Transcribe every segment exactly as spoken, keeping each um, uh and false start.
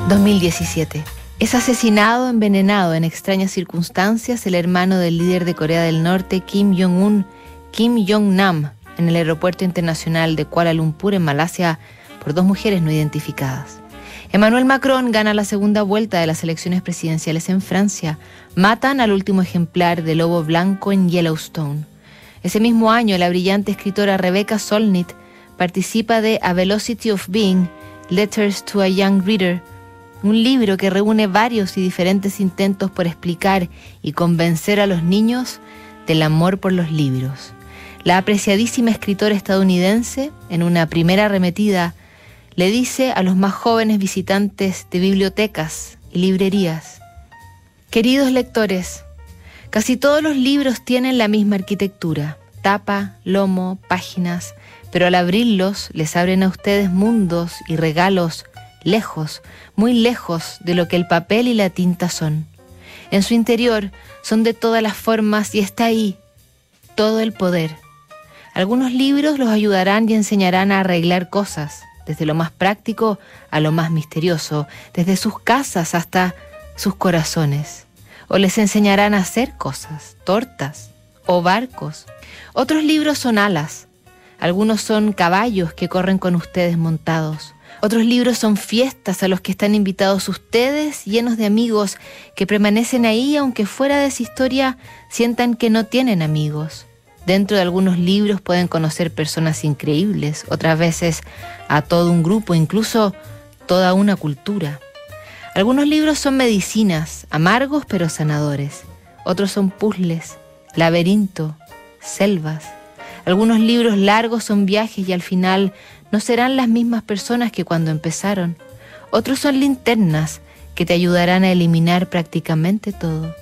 dos mil diecisiete. Es asesinado, envenenado en extrañas circunstancias el hermano del líder de Corea del Norte, Kim Jong-un, Kim Jong-nam, en el aeropuerto internacional de Kuala Lumpur, en Malasia, por dos mujeres no identificadas. Emmanuel Macron gana la segunda vuelta de las elecciones presidenciales en Francia. Matan al último ejemplar de lobo blanco en Yellowstone. Ese mismo año, la brillante escritora Rebecca Solnit participa de A Velocity of Being, Letters to a Young Reader, un libro que reúne varios y diferentes intentos por explicar y convencer a los niños del amor por los libros. La apreciadísima escritora estadounidense, en una primera arremetida, le dice a los más jóvenes visitantes de bibliotecas y librerías: queridos lectores, casi todos los libros tienen la misma arquitectura, tapa, lomo, páginas, pero al abrirlos les abren a ustedes mundos y regalos lejos, muy lejos de lo que el papel y la tinta son. En su interior son de todas las formas y está ahí todo el poder. Algunos libros los ayudarán y enseñarán a arreglar cosas, desde lo más práctico a lo más misterioso, desde sus casas hasta sus corazones. O les enseñarán a hacer cosas, tortas o barcos. Otros libros son alas. Algunos son caballos que corren con ustedes montados. Otros libros son fiestas a los que están invitados ustedes, llenos de amigos que permanecen ahí aunque fuera de esa historia sientan que no tienen amigos. Dentro de algunos libros pueden conocer personas increíbles, otras veces a todo un grupo, incluso toda una cultura. Algunos libros son medicinas, amargos pero sanadores. Otros son puzzles, laberinto, selvas. Algunos libros largos son viajes y al final no serán las mismas personas que cuando empezaron. Otros son linternas que te ayudarán a eliminar prácticamente todo.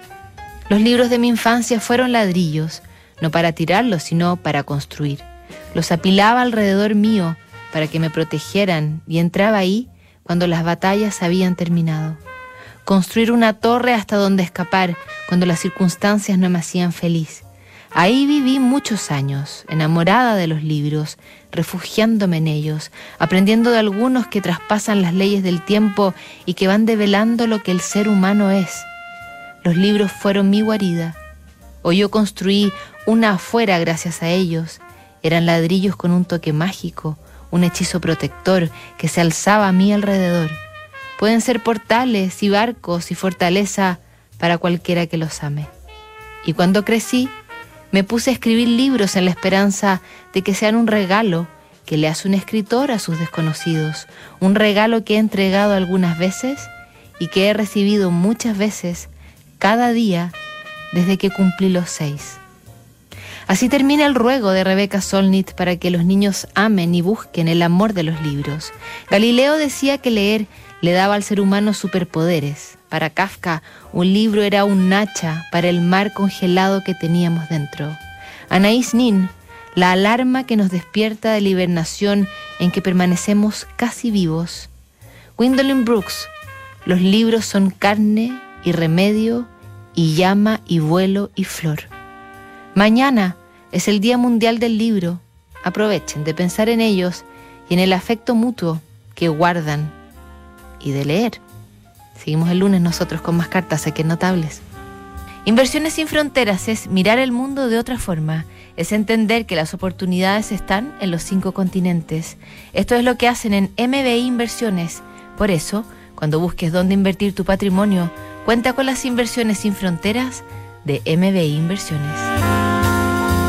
Los libros de mi infancia fueron ladrillos, no para tirarlos, sino para construir. Los apilaba alrededor mío para que me protegieran y entraba ahí cuando las batallas habían terminado. Construir una torre hasta donde escapar cuando las circunstancias no me hacían feliz. Ahí viví muchos años, enamorada de los libros, refugiándome en ellos, aprendiendo de algunos que traspasan las leyes del tiempo y que van develando lo que el ser humano es. Los libros fueron mi guarida, o yo construí una afuera gracias a ellos. Eran ladrillos con un toque mágico, un hechizo protector que se alzaba a mi alrededor. Pueden ser portales y barcos y fortaleza para cualquiera que los ame. Y cuando crecí, me puse a escribir libros en la esperanza de que sean un regalo que le hace un escritor a sus desconocidos, un regalo que he entregado algunas veces y que he recibido muchas veces cada día desde que cumplí los seis. Así termina el ruego de Rebecca Solnit para que los niños amen y busquen el amor de los libros. Galileo decía que leer le daba al ser humano superpoderes. Para Kafka, un libro era un hacha para el mar congelado que teníamos dentro. Anaïs Nin, la alarma que nos despierta de la hibernación en que permanecemos casi vivos. Gwendolyn Brooks, los libros son carne y remedio y llama y vuelo y flor. Mañana es el Día Mundial del Libro. Aprovechen de pensar en ellos y en el afecto mutuo que guardan y de leer. Seguimos el lunes nosotros con más cartas aquí en Notables. Inversiones sin fronteras es mirar el mundo de otra forma. Es entender que las oportunidades están en los cinco continentes. Esto es lo que hacen en M B I Inversiones. Por eso, cuando busques dónde invertir tu patrimonio, cuenta con las inversiones sin fronteras de M B I Inversiones.